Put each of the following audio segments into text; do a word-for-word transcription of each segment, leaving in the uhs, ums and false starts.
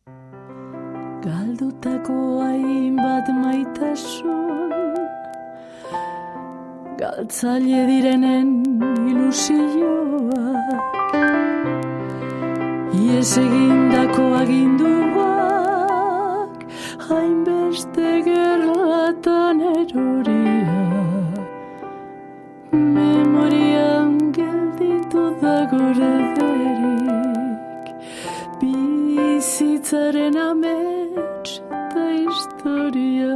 Galdutako hainbat maitasun, galtzaile direnen ilusioak, ies egindako aginduak, hainbeste gerlatan eroriak, memorian gelditu da gorederik, bizitzaren amets da historia.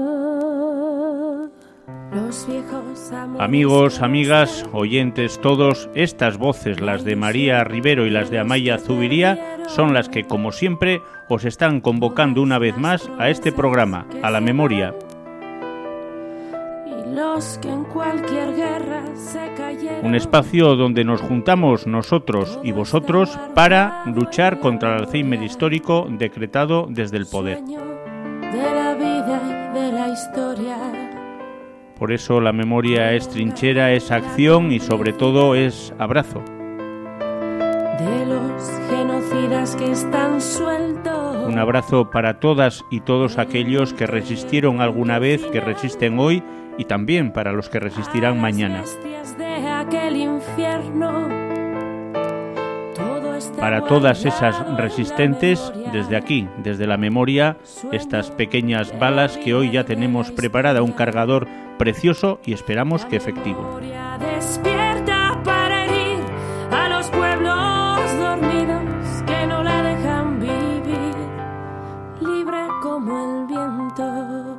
Amigos, amigas, oyentes todos, estas voces, las de María Rivero y las de Amaya Zubiría, son las que, como siempre, os están convocando una vez más a este programa, a la memoria. Un espacio donde nos juntamos nosotros y vosotros para luchar contra el Alzheimer histórico decretado desde el poder. De la vida y de la historia. Por eso la memoria es trinchera, es acción y sobre todo es abrazo. De los genocidas que están sueltos. Un abrazo para todas y todos aquellos que resistieron alguna vez, que resisten hoy y también para los que resistirán mañana. Para todas esas resistentes, desde aquí, desde la memoria, estas pequeñas balas que hoy ya tenemos preparada, un cargador precioso y esperamos que efectivo. Despierta para herir a los pueblos dormidos que no la dejan vivir, libre como el viento.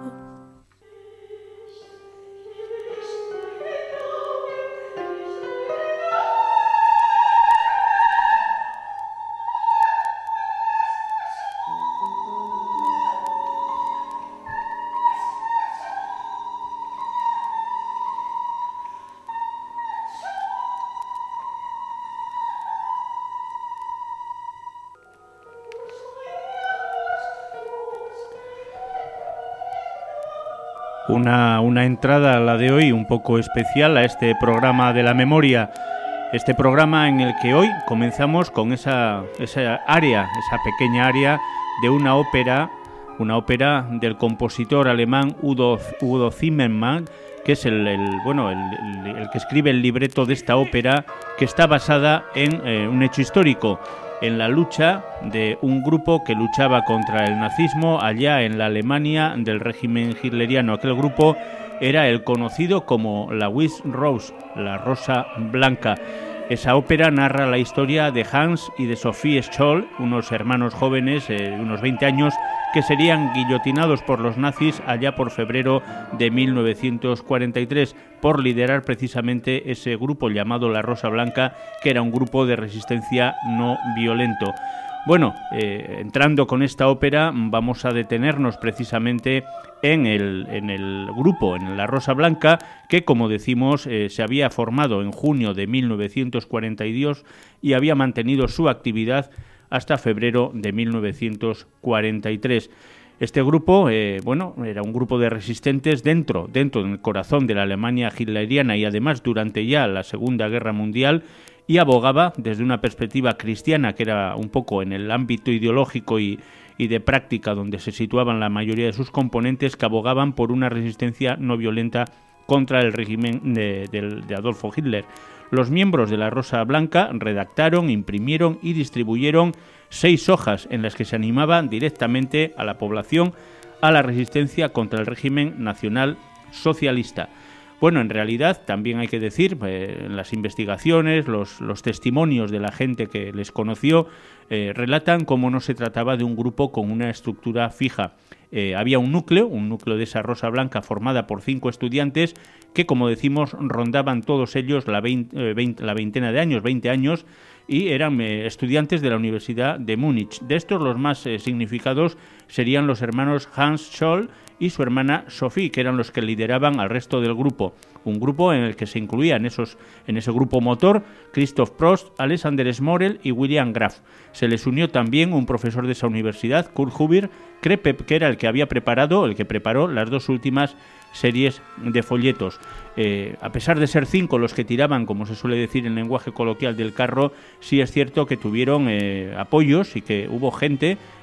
Una, una entrada a la de hoy un poco especial a este programa de la memoria, este programa en el que hoy comenzamos con esa, esa área, esa pequeña área de una ópera, una ópera del compositor alemán Udo, Udo Zimmermann, que es el, el bueno el, el, el que escribe el libreto de esta ópera, que está basada en eh, un hecho histórico, en la lucha de un grupo que luchaba contra el nazismo allá en la Alemania del régimen hitleriano. Aquel grupo era el conocido como la Weiße Rose, la Rosa Blanca. Esa ópera narra la historia de Hans y de Sophie Scholl, unos hermanos jóvenes, eh, unos veinte años, que serían guillotinados por los nazis allá por febrero de mil novecientos cuarenta y tres por liderar precisamente ese grupo llamado La Rosa Blanca, que era un grupo de resistencia no violento. Bueno, eh, entrando con esta ópera vamos a detenernos precisamente en el, en el grupo, en La Rosa Blanca, que como decimos eh, se había formado en junio de mil novecientos cuarenta y dos y había mantenido su actividad hasta febrero de mil novecientos cuarenta y tres. Este grupo, eh, bueno, era un grupo de resistentes dentro, dentro del corazón de la Alemania hitleriana y además durante ya la Segunda Guerra Mundial, y abogaba desde una perspectiva cristiana, que era un poco en el ámbito ideológico y, y de práctica donde se situaban la mayoría de sus componentes, que abogaban por una resistencia no violenta contra el régimen de, de, de Adolfo Hitler. Los miembros de la Rosa Blanca redactaron, imprimieron y distribuyeron seis hojas en las que se animaba directamente a la población a la resistencia contra el régimen nacional socialista. Bueno, en realidad también hay que decir, eh, en las investigaciones, los, los testimonios de la gente que les conoció eh, relatan cómo no se trataba de un grupo con una estructura fija. Eh, había un núcleo, un núcleo de esa Rosa Blanca formada por cinco estudiantes que, como decimos, rondaban todos ellos la, veinte, eh, veinte, la veintena de años, veinte años, y eran eh, estudiantes de la Universidad de Múnich. De estos, los más eh, significados serían los hermanos Hans Scholl y su hermana Sophie, que eran los que lideraban al resto del grupo. Un grupo en el que se incluían esos, en ese grupo motor Christoph Prost, Alexander Smorel y William Graf. Se les unió también un profesor de esa universidad, Kurt Huber, que era el que había preparado, el que preparó las dos últimas series de folletos. Eh, a pesar de ser cinco los que tiraban, como se suele decir en lenguaje coloquial, del carro, sí es cierto que tuvieron eh, apoyos y que hubo gente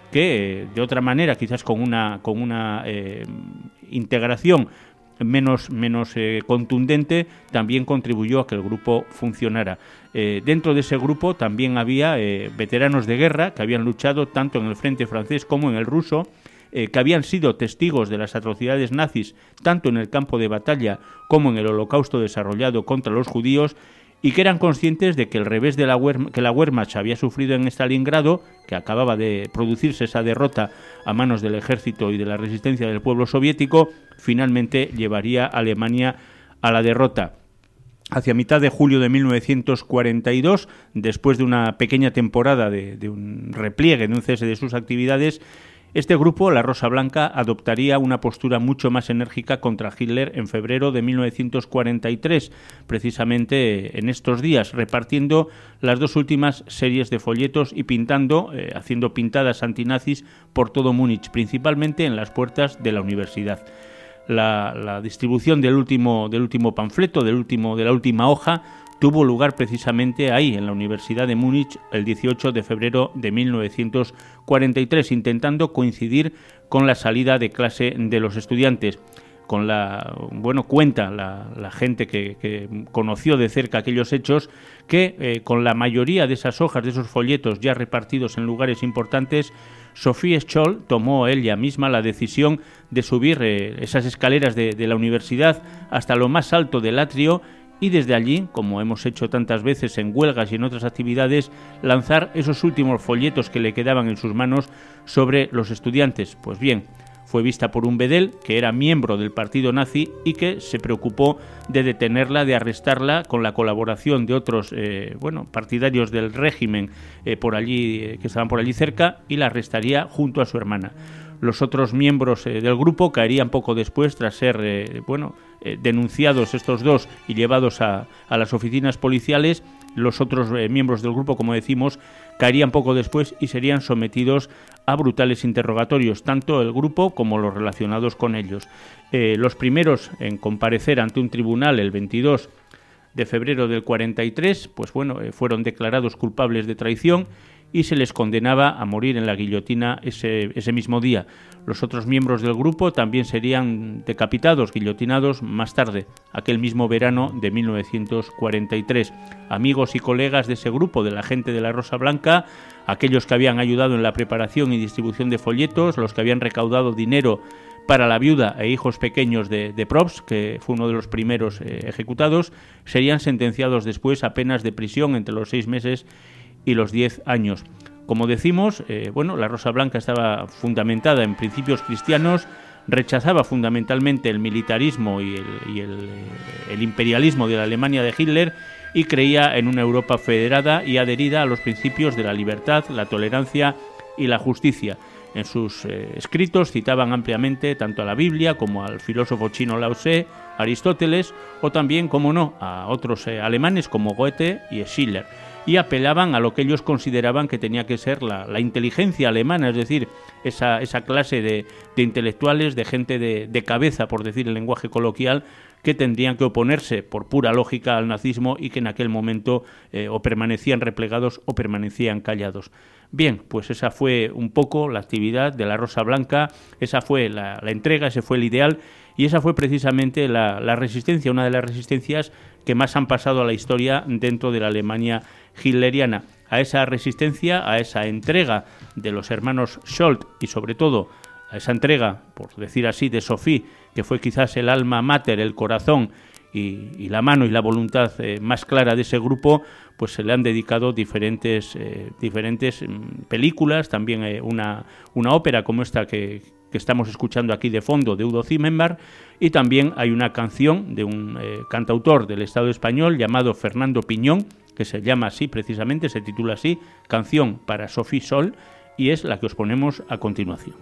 que eh, de otra manera, quizás con una, con una eh, integración menos, menos eh, contundente, también contribuyó a que el grupo funcionara. Eh, dentro de ese grupo también había eh, veteranos de guerra que habían luchado tanto en el frente francés como en el ruso, eh, que habían sido testigos de las atrocidades nazis tanto en el campo de batalla como en el holocausto desarrollado contra los judíos, y que eran conscientes de que el revés de la Wehr- que la Wehrmacht había sufrido en Stalingrado, que acababa de producirse esa derrota a manos del ejército y de la resistencia del pueblo soviético, finalmente llevaría a Alemania a la derrota. Hacia mitad de julio de mil novecientos cuarenta y dos, después de una pequeña temporada de, de un repliegue, de un cese de sus actividades, este grupo, la Rosa Blanca, adoptaría una postura mucho más enérgica contra Hitler en febrero de mil novecientos cuarenta y tres, precisamente en estos días, repartiendo las dos últimas series de folletos y pintando, eh, haciendo pintadas antinazis por todo Múnich, principalmente en las puertas de la universidad. La, la distribución del último, del último panfleto, del último, de la última hoja, tuvo lugar precisamente ahí, en la Universidad de Múnich, el dieciocho de febrero de mil novecientos cuarenta y tres, intentando coincidir con la salida de clase de los estudiantes. Con la, bueno, cuenta la, la gente que, que conoció de cerca aquellos hechos, que eh, con la mayoría de esas hojas, de esos folletos ya repartidos en lugares importantes, Sophie Scholl tomó ella misma la decisión de subir eh, esas escaleras de, de la universidad hasta lo más alto del atrio, y desde allí, como hemos hecho tantas veces en huelgas y en otras actividades, lanzar esos últimos folletos que le quedaban en sus manos sobre los estudiantes. Pues bien, fue vista por un bedel que era miembro del partido nazi y que se preocupó de detenerla, de arrestarla, con la colaboración de otros eh, bueno, partidarios del régimen eh, por allí, eh, que estaban por allí cerca, y la arrestaría junto a su hermana. Los otros miembros eh, del grupo caerían poco después tras ser eh, bueno, eh, denunciados estos dos y llevados a, a las oficinas policiales. Los otros eh, miembros del grupo, como decimos, caerían poco después y serían sometidos a brutales interrogatorios, tanto el grupo como los relacionados con ellos. Eh, los primeros en comparecer ante un tribunal el veintidós de febrero del cuarenta y tres, pues bueno, eh, fueron declarados culpables de traición y se les condenaba a morir en la guillotina ese, ese mismo día. Los otros miembros del grupo también serían decapitados, guillotinados más tarde, aquel mismo verano de mil novecientos cuarenta y tres. Amigos y colegas de ese grupo, de la gente de la Rosa Blanca, aquellos que habían ayudado en la preparación y distribución de folletos, los que habían recaudado dinero para la viuda e hijos pequeños de, de Probst, que fue uno de los primeros eh, ejecutados, serían sentenciados después a penas de prisión entre los seis meses y los diez años. Como decimos, eh, bueno, la Rosa Blanca estaba fundamentada en principios cristianos, rechazaba fundamentalmente el militarismo y el, y el, el imperialismo de la Alemania de Hitler, y creía en una Europa federada y adherida a los principios de la libertad, la tolerancia y la justicia. En sus eh, escritos citaban ampliamente tanto a la Biblia como al filósofo chino Lao Tse, Aristóteles, o también, como no, a otros eh, alemanes como Goethe y Schiller, y apelaban a lo que ellos consideraban que tenía que ser la, la inteligencia alemana, es decir, esa, esa clase de, de intelectuales, de gente de, de cabeza, por decir el lenguaje coloquial, que tendrían que oponerse por pura lógica al nazismo y que en aquel momento eh, o permanecían replegados o permanecían callados. Bien, pues esa fue un poco la actividad de la Rosa Blanca, esa fue la, la entrega, ese fue el ideal, y esa fue precisamente la, la resistencia, una de las resistencias que más han pasado a la historia dentro de la Alemania hitleriana. A esa resistencia, a esa entrega de los hermanos Scholl y sobre todo a esa entrega, por decir así, de Sophie, que fue quizás el alma mater, el corazón y, y la mano y la voluntad eh, más clara de ese grupo, pues se le han dedicado diferentes, eh, diferentes mm, películas, también eh, una, una ópera como esta que, que estamos escuchando aquí de fondo, de Udo Zimmermann, y también hay una canción de un eh, cantautor del Estado español llamado Fernando Piñón, que se llama así precisamente, se titula así, Canción para Sophie Scholl, y es la que os ponemos a continuación.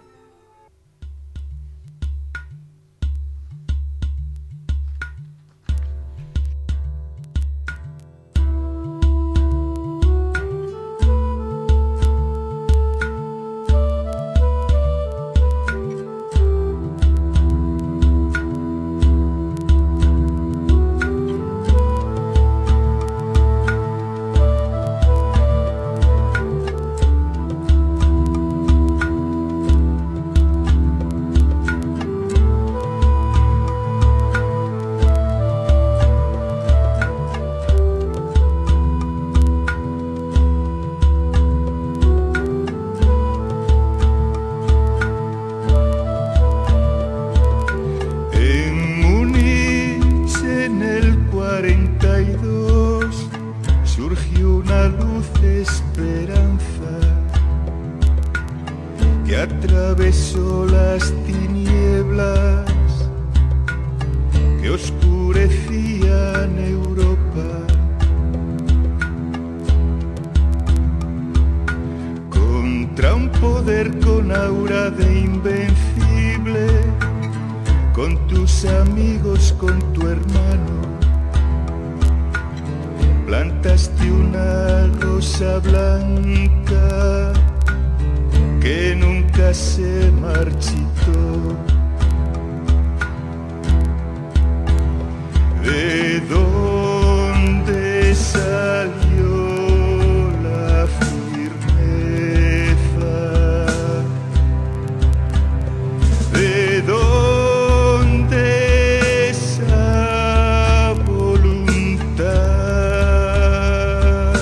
que atravesó las tinieblas que oscurecían Europa. Contra un poder con aura de invencible, con tus amigos, con tu hermano, plantaste una rosa blanca que nunca se marchitó. ¿De dónde salió la firmeza? ¿De dónde esa voluntad?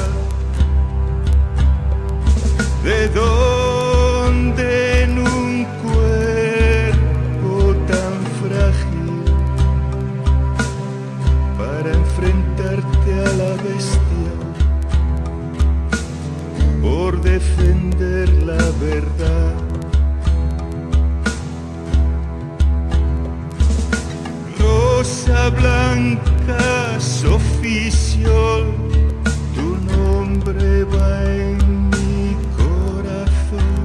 ¿De dónde en un cuerpo tan frágil para enfrentarte a la bestia por defender la verdad? Rosa blanca, Soficio, tu nombre va en mi corazón.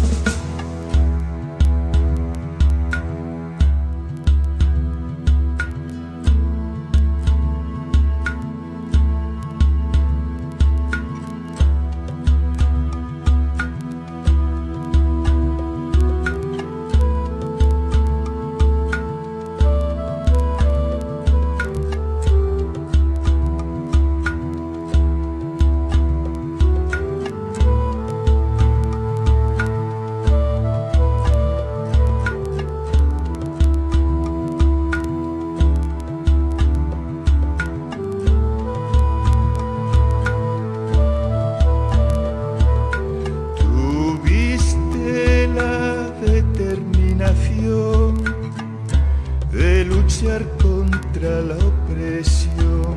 De luchar contra la opresión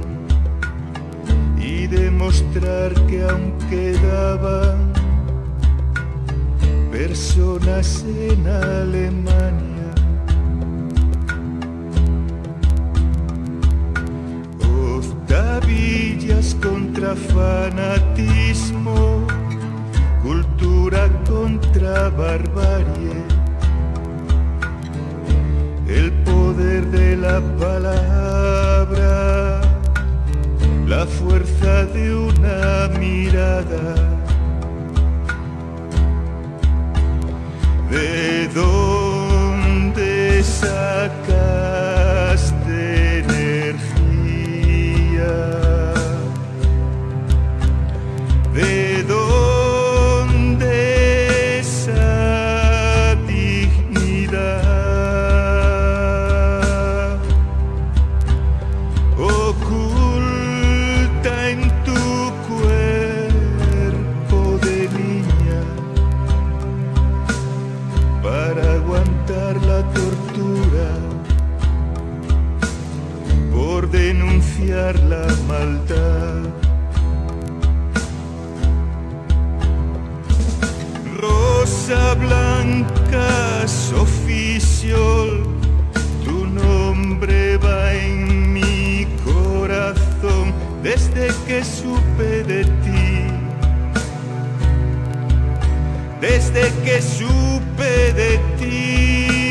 y demostrar que aún quedaban personas en Alemania. Octavillas contra fanatismo, cultura contra barbarie. El poder de la palabra, la fuerza de una mirada. ¿De dónde sacaste energía? ¿De dónde esa dignidad? Denunciar la maldad. Rosa blanca, Soficio, tu nombre va en mi corazón desde que supe de ti, desde que supe de ti.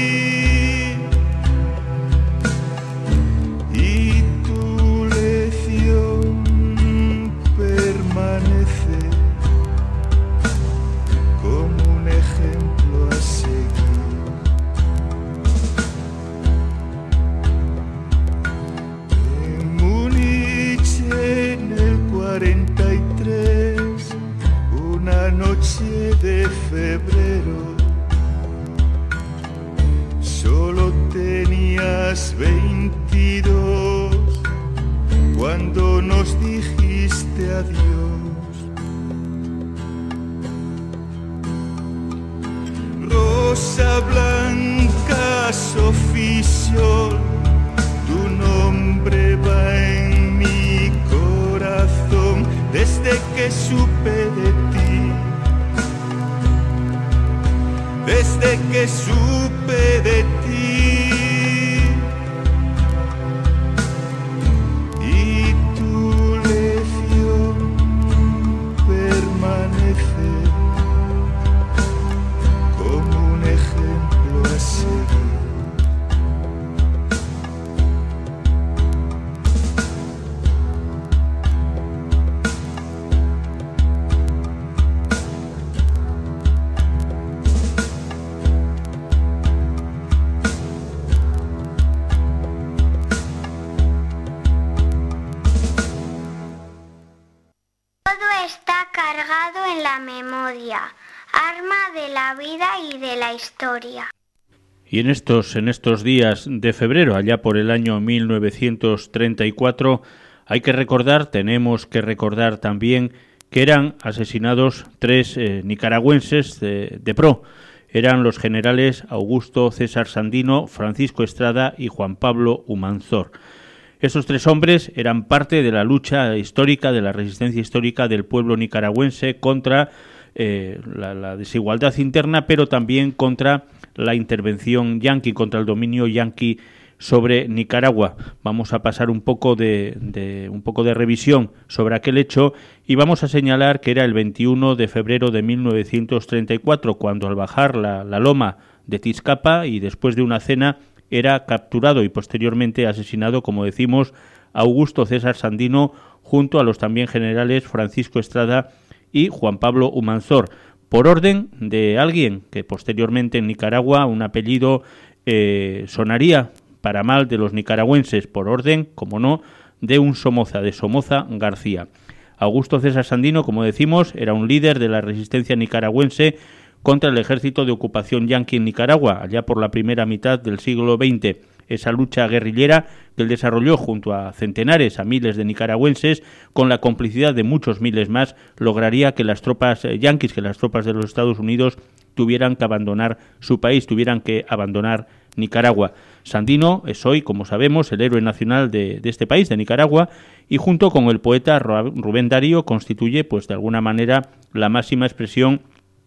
De febrero, solo tenías veintidós cuando nos dijiste adiós. Rosa blanca, Soficio, tu nombre va en mi corazón desde que supe de ti, desde que supe de ti, y tu lección permanece como un ejemplo a seguir. En la memoria, arma de la vida y de la historia. Y en estos, en estos días de febrero, allá por el año mil novecientos treinta y cuatro, hay que recordar, tenemos que recordar también que eran asesinados tres eh, nicaragüenses de, de pro. Eran los generales Augusto César Sandino, Francisco Estrada y Juan Pablo Humanzor. Estos tres hombres eran parte de la lucha histórica, de la resistencia histórica del pueblo nicaragüense contra eh, la, la desigualdad interna, pero también contra la intervención yanqui, contra el dominio yanqui sobre Nicaragua. Vamos a pasar un poco de, de un poco de revisión sobre aquel hecho y vamos a señalar que era el veintiuno de febrero de mil novecientos treinta y cuatro, cuando al bajar la, la loma de Tizcapa y después de una cena era capturado y posteriormente asesinado, como decimos, Augusto César Sandino junto a los también generales Francisco Estrada y Juan Pablo Humanzor, por orden de alguien que posteriormente en Nicaragua un apellido eh, sonaría para mal de los nicaragüenses, por orden, como no, de un Somoza, de Somoza García. Augusto César Sandino, como decimos, era un líder de la resistencia nicaragüense contra el ejército de ocupación yanqui en Nicaragua, allá por la primera mitad del siglo veinte. Esa lucha guerrillera que él desarrolló junto a centenares, a miles de nicaragüenses, con la complicidad de muchos miles más, lograría que las tropas yanquis, que las tropas de los Estados Unidos tuvieran que abandonar su país, tuvieran que abandonar Nicaragua. Sandino es hoy, como sabemos, el héroe nacional de, de este país, de Nicaragua, y junto con el poeta Rubén Darío constituye, pues de alguna manera, la máxima expresión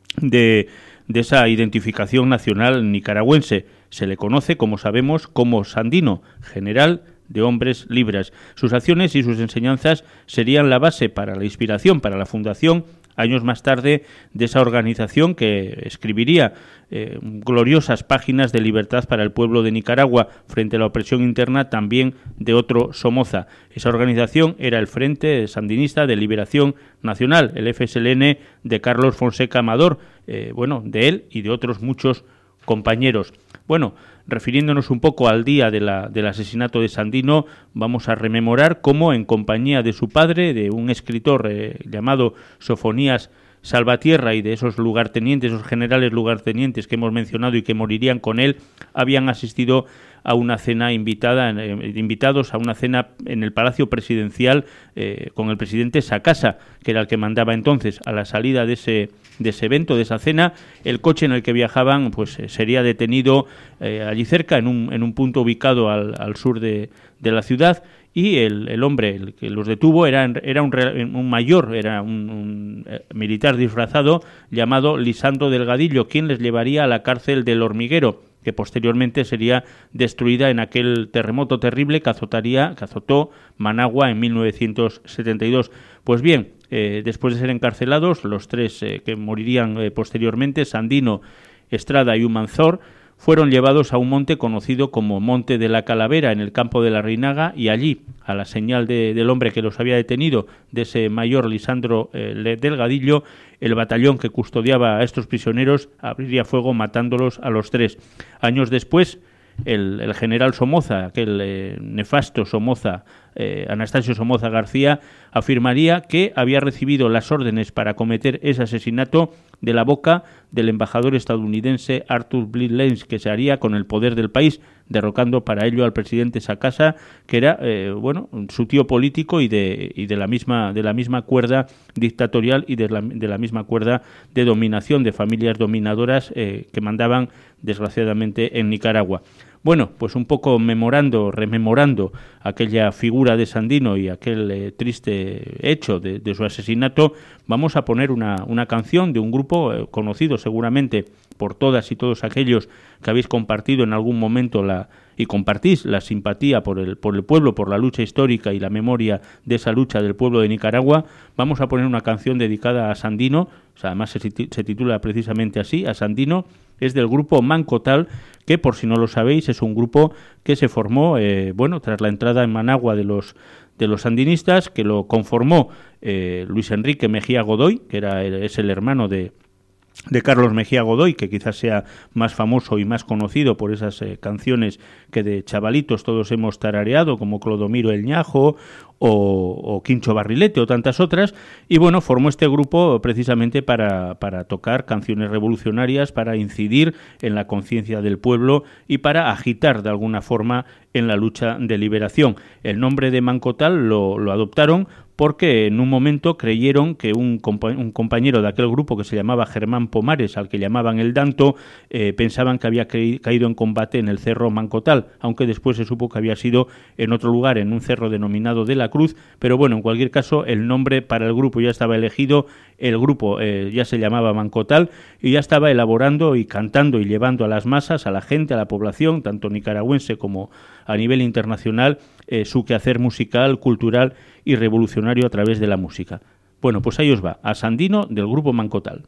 De, de esa identificación nacional nicaragüense. Se le conoce, como sabemos, como Sandino, general de hombres libres. Sus acciones y sus enseñanzas serían la base para la inspiración, para la fundación, años más tarde, de esa organización que escribiría eh, gloriosas páginas de libertad para el pueblo de Nicaragua frente a la opresión interna también de otro Somoza. Esa organización era el Frente Sandinista de Liberación Nacional, el F S L N de Carlos Fonseca Amador, eh, bueno, de él y de otros muchos compañeros. Bueno, refiriéndonos un poco al día de la, del asesinato de Sandino, vamos a rememorar cómo, en compañía de su padre, de un escritor eh, llamado Sofonías Salvatierra y de esos lugartenientes, esos generales lugartenientes que hemos mencionado y que morirían con él, habían asistido a una cena invitada, eh, invitados a una cena en el Palacio Presidencial eh, con el presidente Sacasa, que era el que mandaba entonces. A la salida de ese de ese evento, de esa cena, el coche en el que viajaban pues sería detenido eh, allí cerca, en un, en un punto ubicado al, al sur de, de la ciudad, y el, el hombre el que los detuvo era, era un, un mayor, era un, un eh, militar disfrazado llamado Lisandro Delgadillo, quien les llevaría a la cárcel del Hormiguero, que posteriormente sería destruida en aquel terremoto terrible que azotaría, que azotó Managua en mil novecientos setenta y dos. Pues bien, eh, después de ser encarcelados, los tres eh, que morirían eh, posteriormente, Sandino, Estrada y Humanzor, fueron llevados a un monte conocido como Monte de la Calavera, en el campo de la Reinaga, y allí, a la señal de, del hombre que los había detenido, de ese mayor Lisandro eh, Delgadillo, el batallón que custodiaba a estos prisioneros abriría fuego matándolos a los tres. Años después, el, el general Somoza, aquel eh, nefasto Somoza, eh, Anastasio Somoza García, afirmaría que había recibido las órdenes para cometer ese asesinato de la boca del embajador estadounidense Arthur Blythe Lane, que se haría con el poder del país, derrocando para ello al presidente Sacasa, que era eh, bueno su tío político y de y de la misma de la misma cuerda dictatorial y de la, de la misma cuerda de dominación de familias dominadoras eh, que mandaban desgraciadamente en Nicaragua. Bueno, pues un poco memorando, rememorando aquella figura de Sandino y aquel eh, triste hecho de, de su asesinato, vamos a poner una, una canción de un grupo eh, conocido seguramente por todas y todos aquellos que habéis compartido en algún momento la y compartís la simpatía por el por el pueblo, por la lucha histórica y la memoria de esa lucha del pueblo de Nicaragua. Vamos a poner una canción dedicada a Sandino, o sea, además se, se titula precisamente así, a Sandino. Es del grupo Mancotal, que por si no lo sabéis es un grupo que se formó, eh, bueno, tras la entrada en Managua de los de los sandinistas, que lo conformó eh, Luis Enrique Mejía Godoy, que era es el hermano de de Carlos Mejía Godoy, que quizás sea más famoso y más conocido por esas eh, canciones que de chavalitos todos hemos tarareado, como Clodomiro el Ñajo o, o Quincho Barrilete o tantas otras, y bueno, formó este grupo precisamente para, para tocar canciones revolucionarias, para incidir en la conciencia del pueblo y para agitar de alguna forma en la lucha de liberación. El nombre de Mancotal lo, lo adoptaron porque en un momento creyeron que un, compa- un compañero de aquel grupo que se llamaba Germán Pomares, al que llamaban el Danto, eh, pensaban que había cre- caído en combate en el cerro Mancotal, aunque después se supo que había sido en otro lugar, en un cerro denominado de la Cruz, pero bueno, en cualquier caso el nombre para el grupo ya estaba elegido, el grupo eh, ya se llamaba Mancotal y ya estaba elaborando y cantando y llevando a las masas, a la gente, a la población, tanto nicaragüense como a nivel internacional, eh, su quehacer musical, cultural y revolucionario a través de la música. Bueno, pues ahí os va, a Sandino del grupo Mancotal.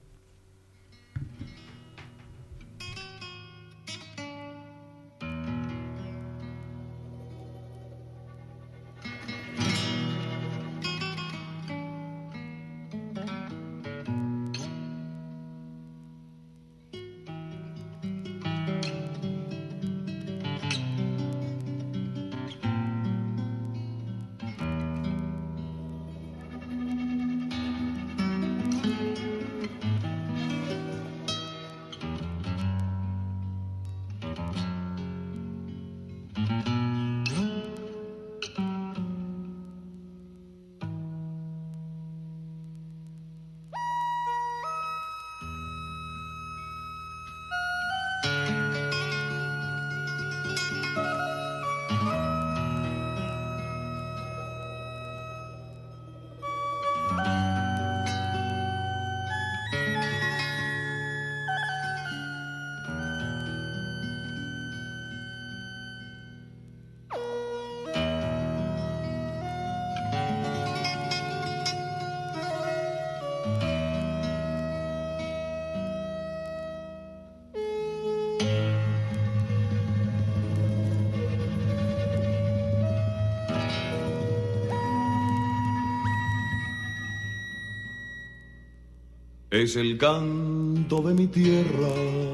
Es el canto de mi tierra,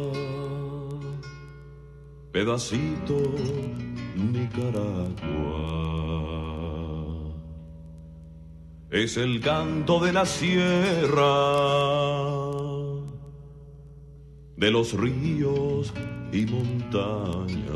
pedacito Nicaragua. Es el canto de la sierra, de los ríos y montañas.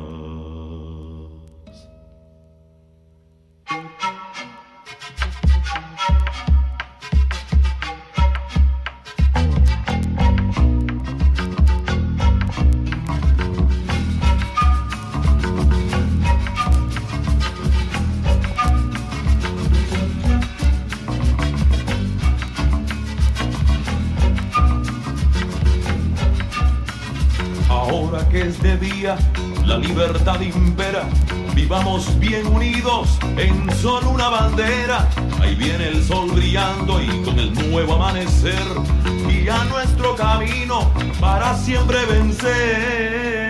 La libertad impera, vivamos bien unidos en solo una bandera. Ahí viene el sol brillando y con el nuevo amanecer guía nuestro camino para siempre vencer.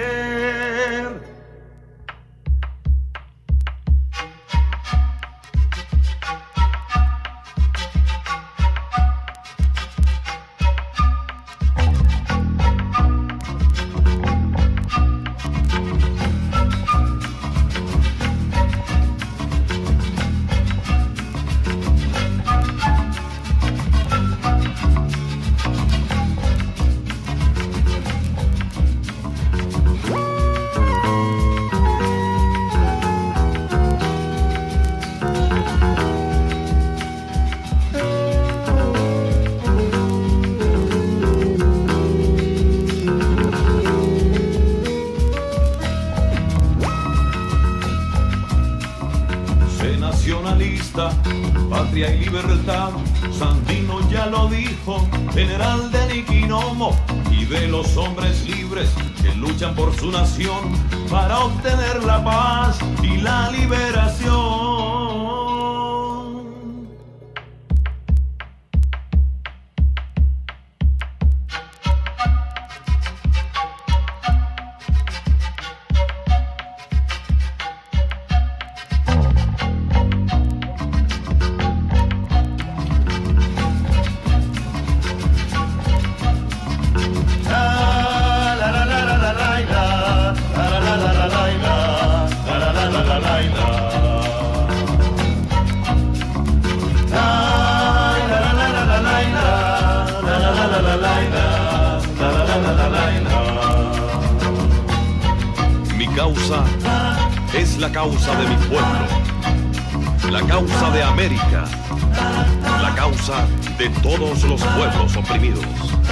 Patria y libertad, Sandino ya lo dijo, general de Niquinomo, y y de los hombres libres que luchan por su nación para obtener la paz y la liberación. Mi causa es la causa de mi pueblo, la causa de América, la causa de todos los pueblos oprimidos.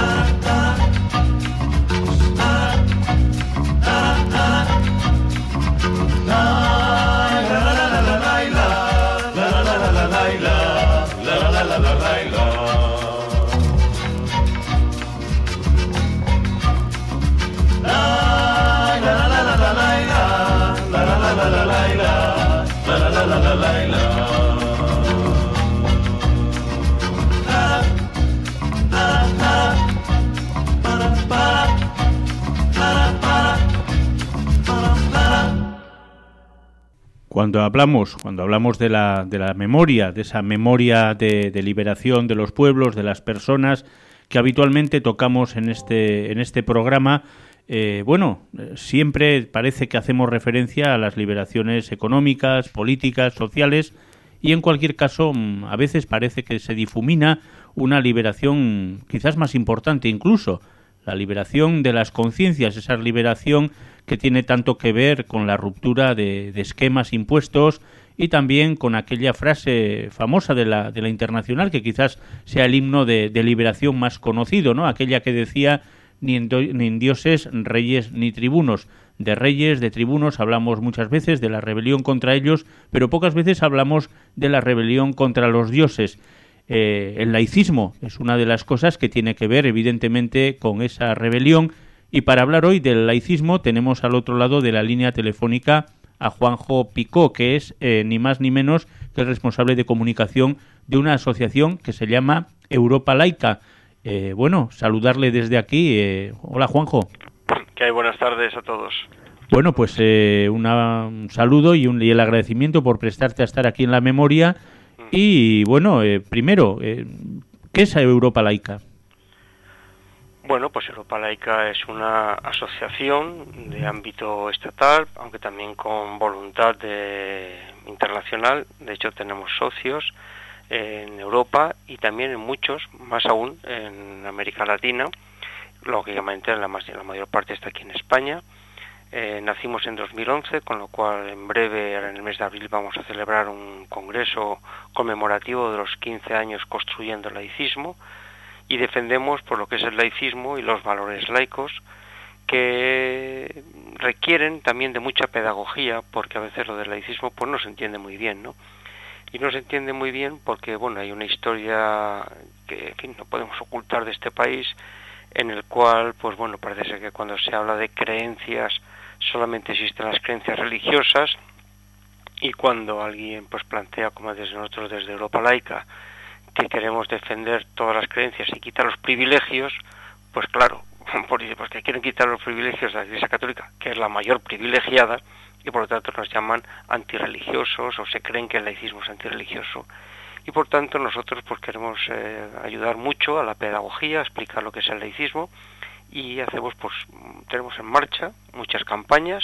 Cuando hablamos, cuando hablamos de la, de la memoria, de esa memoria de, de liberación de los pueblos, de las personas que habitualmente tocamos en este, en este programa, eh, bueno, siempre parece que hacemos referencia a las liberaciones económicas, políticas, sociales, y en cualquier caso a veces parece que se difumina una liberación quizás más importante incluso, la liberación de las conciencias, esa liberación que tiene tanto que ver con la ruptura de, de esquemas impuestos y también con aquella frase famosa de la, de la Internacional, que quizás sea el himno de, de liberación más conocido, ¿no? Aquella que decía ni en, do, ni en dioses, reyes ni tribunos. De reyes, de tribunos hablamos muchas veces, de la rebelión contra ellos, pero pocas veces hablamos de la rebelión contra los dioses. Eh, el laicismo es una de las cosas que tiene que ver evidentemente con esa rebelión. Y para hablar hoy del laicismo tenemos al otro lado de la línea telefónica a Juanjo Picó, que es eh, ni más ni menos que el responsable de comunicación de una asociación que se llama Europa Laica. Eh, bueno, saludarle desde aquí. Eh, hola, Juanjo. ¿Qué hay? Buenas tardes a todos. Bueno, pues eh, una, un saludo y, un, y el agradecimiento por prestarte a estar aquí en La Memoria. Mm. Y bueno, eh, primero, eh, ¿qué es Europa Laica? Bueno, pues Europa Laica es una asociación de ámbito estatal, aunque también con voluntad de internacional. De hecho, tenemos socios en Europa y también en muchos, más aún en América Latina. Lógicamente, la, más, la mayor parte está aquí en España. Eh, nacimos en dos mil once, con lo cual en breve, en el mes de abril, vamos a celebrar un congreso conmemorativo de los quince años construyendo el laicismo. Y defendemos por lo que es el laicismo y los valores laicos, que requieren también de mucha pedagogía, porque a veces lo del laicismo pues no se entiende muy bien, ¿no? Y no se entiende muy bien porque, bueno, hay una historia que, en fin, no podemos ocultar de este país, en el cual, pues bueno, parece ser que cuando se habla de creencias solamente existen las creencias religiosas, y cuando alguien pues plantea, como desde nosotros desde Europa Laica, que queremos defender todas las creencias y quitar los privilegios, pues claro, pues que quieren quitar los privilegios de la Iglesia Católica, que es la mayor privilegiada, y por lo tanto nos llaman antirreligiosos, o se creen que el laicismo es antirreligioso. Y por tanto nosotros pues queremos eh, ayudar mucho a la pedagogía, a explicar lo que es el laicismo, y hacemos pues tenemos en marcha muchas campañas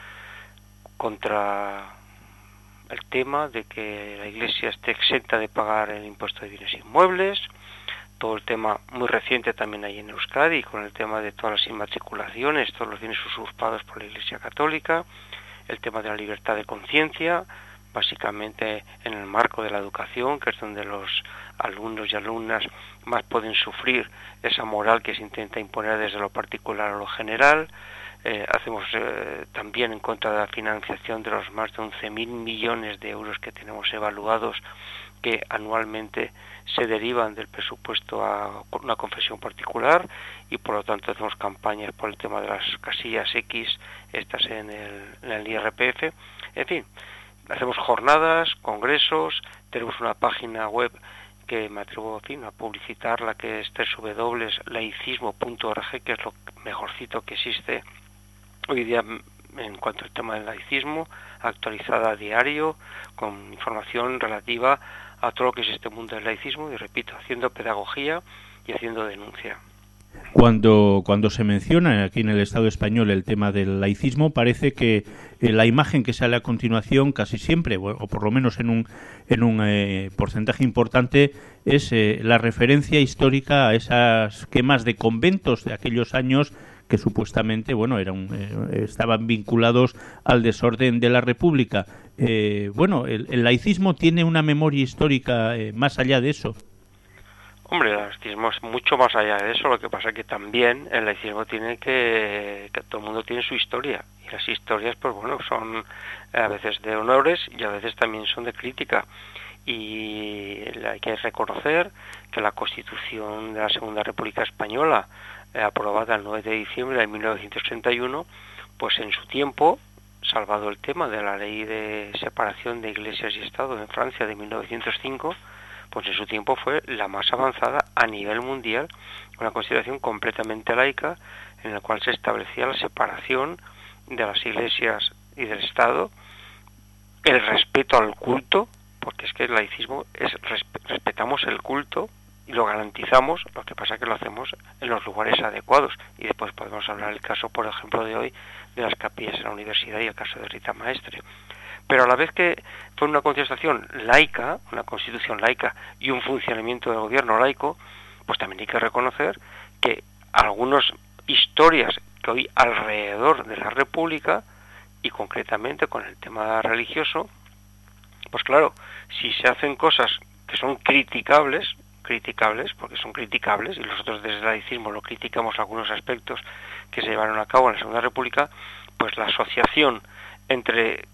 contra el tema de que la Iglesia esté exenta de pagar el impuesto de bienes inmuebles, todo el tema muy reciente también ahí en Euskadi, con el tema de todas las inmatriculaciones, todos los bienes usurpados por la Iglesia Católica, el tema de la libertad de conciencia, básicamente en el marco de la educación, que es donde los alumnos y alumnas más pueden sufrir esa moral que se intenta imponer desde lo particular a lo general. Eh, hacemos eh, también en contra de la financiación de los más de once mil millones de euros que tenemos evaluados que anualmente se derivan del presupuesto a una confesión particular, y por lo tanto hacemos campañas por el tema de las casillas X, estas en el, en el I R P F, en fin, hacemos jornadas, congresos, tenemos una página web que me atrevo, en fin, a publicitar, la que es doble u doble u doble u punto laicismo punto org, que es lo mejorcito que existe hoy día en cuanto al tema del laicismo, actualizada a diario, con información relativa a todo lo que es este mundo del laicismo, y repito, haciendo pedagogía y haciendo denuncia. Cuando, cuando se menciona aquí en el Estado español el tema del laicismo, parece que eh, la imagen que sale a continuación casi siempre, o, o por lo menos en un, en un eh, porcentaje importante, es eh, la referencia histórica a esas quemas de conventos de aquellos años que supuestamente, bueno, eran, eh, estaban vinculados al desorden de la República. Eh, bueno, el, el laicismo tiene una memoria histórica eh, más allá de eso. Hombre, el laicismo es mucho más allá de eso. Lo que pasa es que también el laicismo tiene que, que todo el mundo tiene su historia, y las historias, pues bueno, son a veces de honores y a veces también son de crítica. Y hay que reconocer que la Constitución de la Segunda República Española, eh, aprobada el nueve de diciembre de mil novecientos treinta y uno, pues en su tiempo, salvado el tema de la ley de separación de iglesias y Estado en Francia de mil novecientos cinco, pues en su tiempo fue la más avanzada a nivel mundial, una constitución completamente laica, en la cual se establecía la separación de las iglesias y del Estado, el respeto al culto, porque es que el laicismo es respetamos el culto y lo garantizamos, lo que pasa es que lo hacemos en los lugares adecuados, y después podemos hablar el caso, por ejemplo, de hoy, de las capillas en la universidad y el caso de Rita Maestre. Pero a la vez que fue una constitución laica, una constitución laica y un funcionamiento del gobierno laico, pues también hay que reconocer que algunas historias que hoy alrededor de la República, y concretamente con el tema religioso, pues claro, si se hacen cosas que son criticables, criticables, porque son criticables, y nosotros desde el laicismo lo criticamos algunos aspectos que se llevaron a cabo en la Segunda República, pues la asociación entre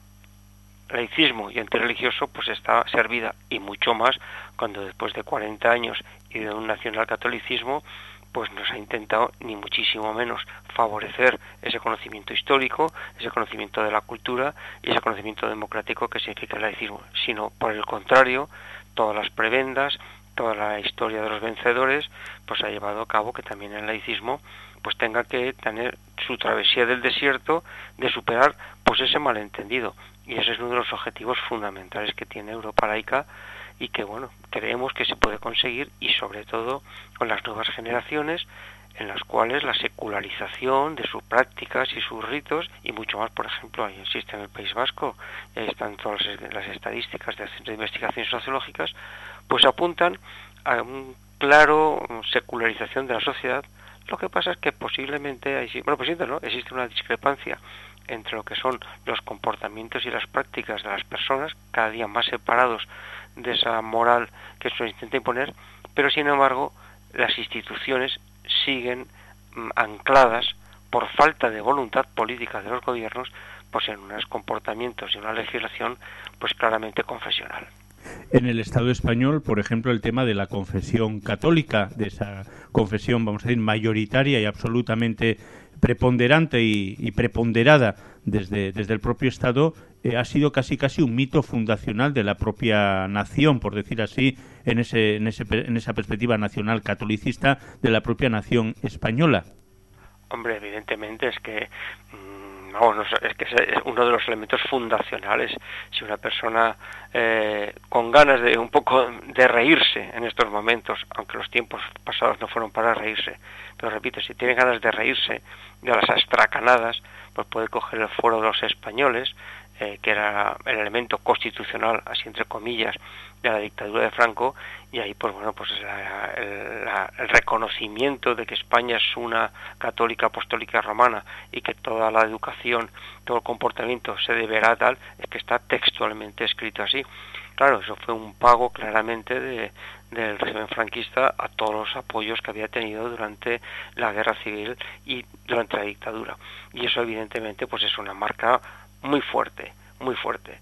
laicismo y antirreligioso pues está servida, y mucho más cuando después de cuarenta años y de un nacionalcatolicismo pues no se ha intentado ni muchísimo menos favorecer ese conocimiento histórico, ese conocimiento de la cultura y ese conocimiento democrático que significa el laicismo, sino por el contrario, todas las prebendas, toda la historia de los vencedores pues ha llevado a cabo que también el laicismo pues tenga que tener su travesía del desierto de superar pues ese malentendido, y ese es uno de los objetivos fundamentales que tiene Europa Laica, y que bueno, creemos que se puede conseguir, y sobre todo con las nuevas generaciones, en las cuales la secularización de sus prácticas y sus ritos, y mucho más, por ejemplo, ahí existe en el País Vasco, y ahí están todas las estadísticas del Centro de Investigaciones Sociológicas, pues apuntan a un claro secularización de la sociedad. Lo que pasa es que posiblemente, bueno, posiblemente no, existe una discrepancia entre lo que son los comportamientos y las prácticas de las personas, cada día más separados de esa moral que se intenta imponer, pero sin embargo las instituciones siguen mm, ancladas por falta de voluntad política de los gobiernos, pues en unos comportamientos y una legislación pues claramente confesional. En el Estado español, por ejemplo, el tema de la confesión católica, de esa confesión, vamos a decir, mayoritaria y absolutamente preponderante y, y preponderada desde, desde el propio Estado, eh, ha sido casi casi un mito fundacional de la propia nación, por decir así, en ese, en ese, en esa perspectiva nacional catolicista de la propia nación española. Hombre, evidentemente es que mmm, no, no, es que es uno de los elementos fundacionales. Si una persona eh, con ganas de un poco de reírse en estos momentos, aunque los tiempos pasados no fueron para reírse, pero repito, si tiene ganas de reírse de las astracanadas, pues puede coger el Foro de los Españoles, eh, que era el elemento constitucional, así entre comillas, de la dictadura de Franco, y ahí pues bueno, pues la, el, la, el reconocimiento de que España es una católica apostólica romana y que toda la educación, todo el comportamiento se deberá tal, es que está textualmente escrito así. Claro, eso fue un pago claramente de, del régimen franquista a todos los apoyos que había tenido durante la guerra civil y durante la dictadura, y eso evidentemente pues es una marca muy fuerte, muy fuerte.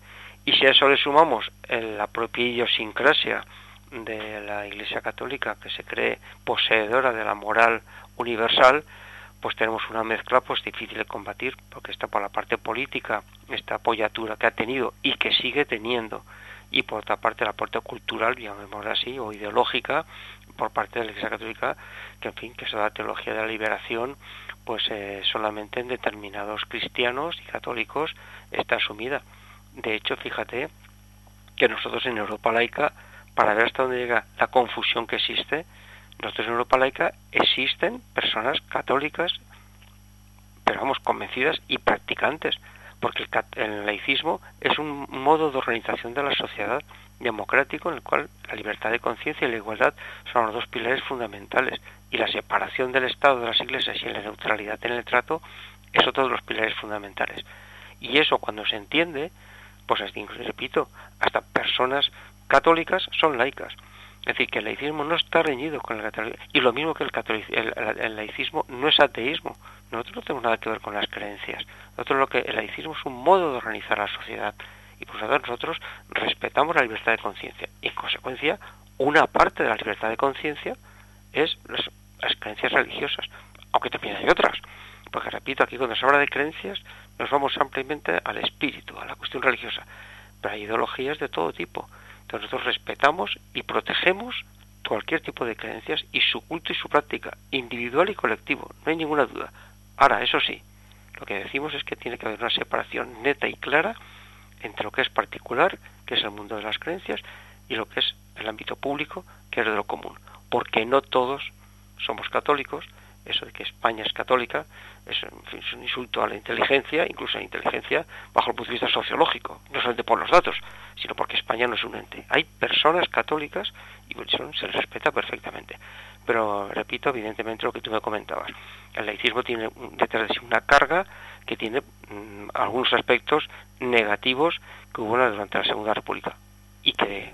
Y si a eso le sumamos el, la propia idiosincrasia de la Iglesia Católica, que se cree poseedora de la moral universal, pues tenemos una mezcla pues difícil de combatir, porque está por la parte política, esta apoyatura que ha tenido y que sigue teniendo, y por otra parte la parte cultural, llamémosla así, o ideológica, por parte de la Iglesia Católica, que en fin, que es la teología de la liberación, pues eh, solamente en determinados cristianos y católicos está asumida. De hecho, fíjate que nosotros en Europa laica, para ver hasta dónde llega la confusión que existe, nosotros en Europa laica existen personas católicas, pero vamos, convencidas y practicantes, porque el, el laicismo es un modo de organización de la sociedad democrático en el cual la libertad de conciencia y la igualdad son los dos pilares fundamentales, y la separación del Estado de las iglesias y la neutralidad en el trato es otro de los pilares fundamentales. Y eso, cuando se entiende, pues repito, hasta personas católicas son laicas. Es decir, que el laicismo no está reñido con el catolicismo, y lo mismo que el, el, el, el laicismo no es ateísmo. Nosotros no tenemos nada que ver con las creencias. Nosotros lo que el laicismo es un modo de organizar la sociedad, y por lo tanto nosotros respetamos la libertad de conciencia, y en consecuencia una parte de la libertad de conciencia es las, las creencias religiosas, aunque también hay otras, porque repito, aquí cuando se habla de creencias nos vamos ampliamente al espíritu, a la cuestión religiosa, pero hay ideologías de todo tipo. Entonces nosotros respetamos y protegemos cualquier tipo de creencias y su culto y su práctica, individual y colectivo, no hay ninguna duda. Ahora, eso sí, lo que decimos es que tiene que haber una separación neta y clara entre lo que es particular, que es el mundo de las creencias, y lo que es el ámbito público, que es de lo común. Porque no todos somos católicos. Eso de que España es católica es, en fin, es un insulto a la inteligencia, incluso a la inteligencia bajo el punto de vista sociológico, no solamente por los datos, sino porque España no es un ente. Hay personas católicas y eso se les respeta perfectamente. Pero, repito, evidentemente lo que tú me comentabas, el laicismo tiene detrás de sí una carga que tiene mmm, algunos aspectos negativos que hubo durante la Segunda República y que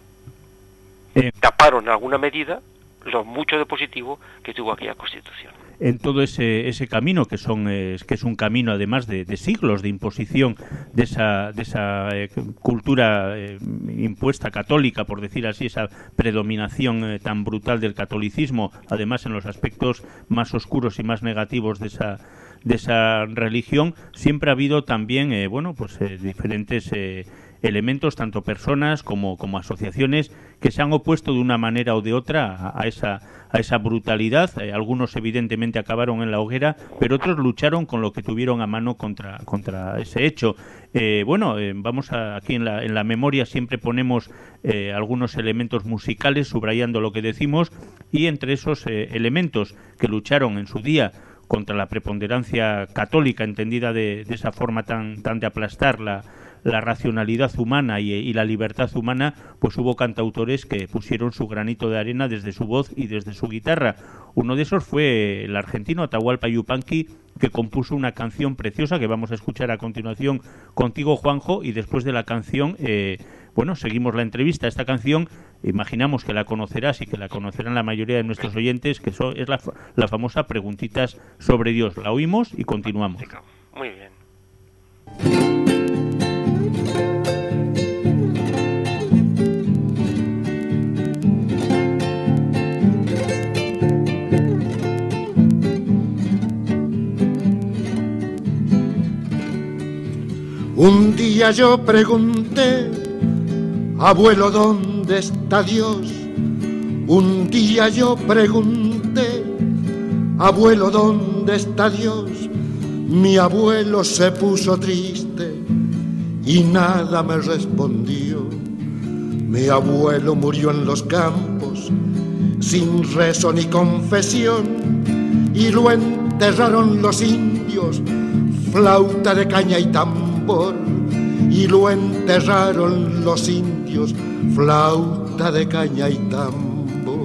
eh. taparon en alguna medida lo mucho de positivo que tuvo aquella Constitución. En todo ese ese camino que son eh, que es un camino además de, de siglos de imposición de esa de esa eh, cultura eh, impuesta católica, por decir así, esa predominación eh, tan brutal del catolicismo, además en los aspectos más oscuros y más negativos de esa de esa religión, siempre ha habido también eh, bueno pues eh, diferentes eh, elementos, tanto personas como, como asociaciones, que se han opuesto de una manera o de otra a, a esa a esa brutalidad. Eh, algunos evidentemente acabaron en la hoguera, pero otros lucharon con lo que tuvieron a mano contra contra ese hecho. Eh, bueno, eh, vamos a, aquí en la en la memoria siempre ponemos eh, algunos elementos musicales subrayando lo que decimos, y entre esos eh, elementos que lucharon en su día contra la preponderancia católica, entendida de, de esa forma tan tan de aplastar la la racionalidad humana y, y la libertad humana, pues hubo cantautores que pusieron su granito de arena desde su voz y desde su guitarra. Uno de esos fue el argentino Atahualpa Yupanqui, que compuso una canción preciosa que vamos a escuchar a continuación contigo, Juanjo, y después de la canción, eh, bueno, seguimos la entrevista. Esta canción, imaginamos que la conocerás y que la conocerán la mayoría de nuestros oyentes, que so, es la, la famosa Preguntitas sobre Dios. La oímos y continuamos. Muy bien. Un día yo pregunté, abuelo, ¿dónde está Dios? Un día yo pregunté, abuelo, ¿dónde está Dios? Mi abuelo se puso triste y nada me respondió. Mi abuelo murió en los campos, sin rezo ni confesión, y lo enterraron los indios, flauta de caña y tambor, y lo enterraron los indios, flauta de caña y tambor.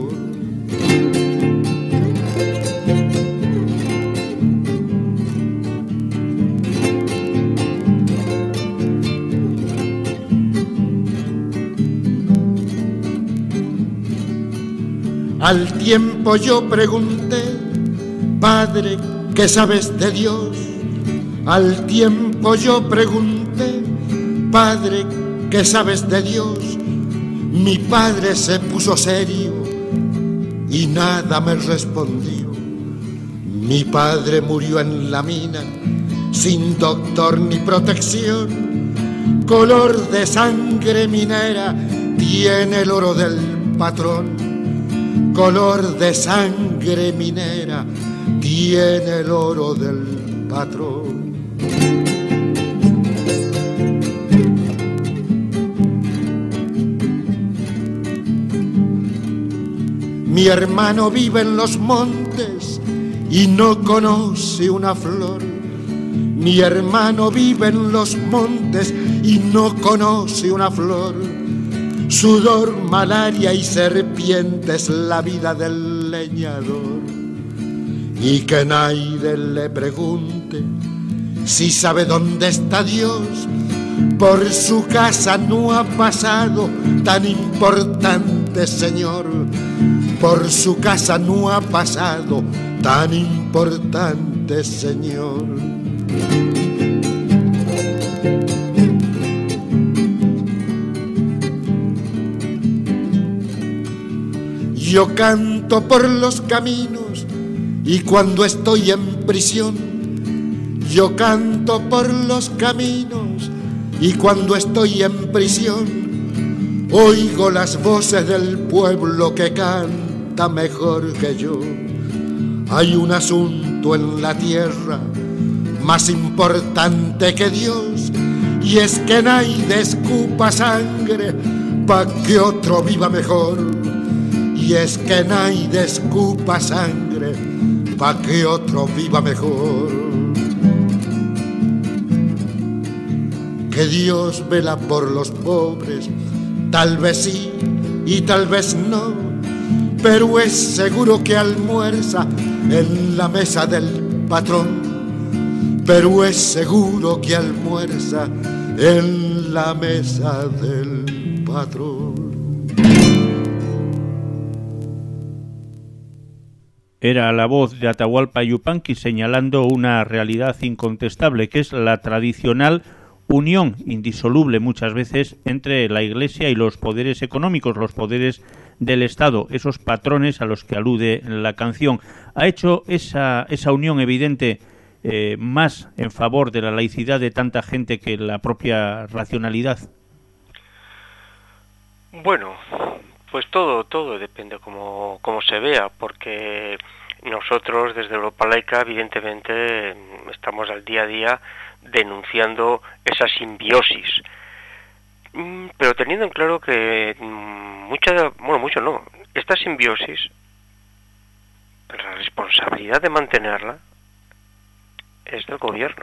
Al tiempo yo pregunté, Padre, ¿qué sabes de Dios? Al tiempo yo pregunté, Padre, ¿qué sabes de Dios? Mi padre se puso serio y nada me respondió. Mi padre murió en la mina, sin doctor ni protección. Color de sangre minera tiene el oro del patrón. Color de sangre minera tiene el oro del patrón. Mi hermano vive en los montes y no conoce una flor. Mi hermano vive en los montes y no conoce una flor. Sudor, malaria y serpientes, la vida del leñador. Y que nadie le pregunte si sabe dónde está Dios. Por su casa no ha pasado tan importante señor. Por su casa no ha pasado tan importante señor. Yo canto por los caminos y cuando estoy en prisión, yo canto por los caminos y cuando estoy en prisión, oigo las voces del pueblo que canta mejor que yo. Hay un asunto en la tierra más importante que Dios, y es que nadie escupa sangre pa' que otro viva mejor. Y es que nadie escupa sangre pa' que otro viva mejor. Que Dios vela por los pobres, tal vez sí y tal vez no, pero es seguro que almuerza en la mesa del patrón. Pero es seguro que almuerza en la mesa del patrón. Era la voz de Atahualpa Yupanqui señalando una realidad incontestable, que es la tradicional unión indisoluble muchas veces entre la Iglesia y los poderes económicos, los poderes del Estado, esos patrones a los que alude la canción. ¿Ha hecho esa, esa unión evidente eh, más en favor de la laicidad de tanta gente que la propia racionalidad? Bueno, pues todo todo depende como, como se vea, porque nosotros desde Europa Laica evidentemente estamos al día a día denunciando esa simbiosis, pero teniendo en claro que mucha, bueno, mucho no, esta simbiosis, la responsabilidad de mantenerla es del gobierno.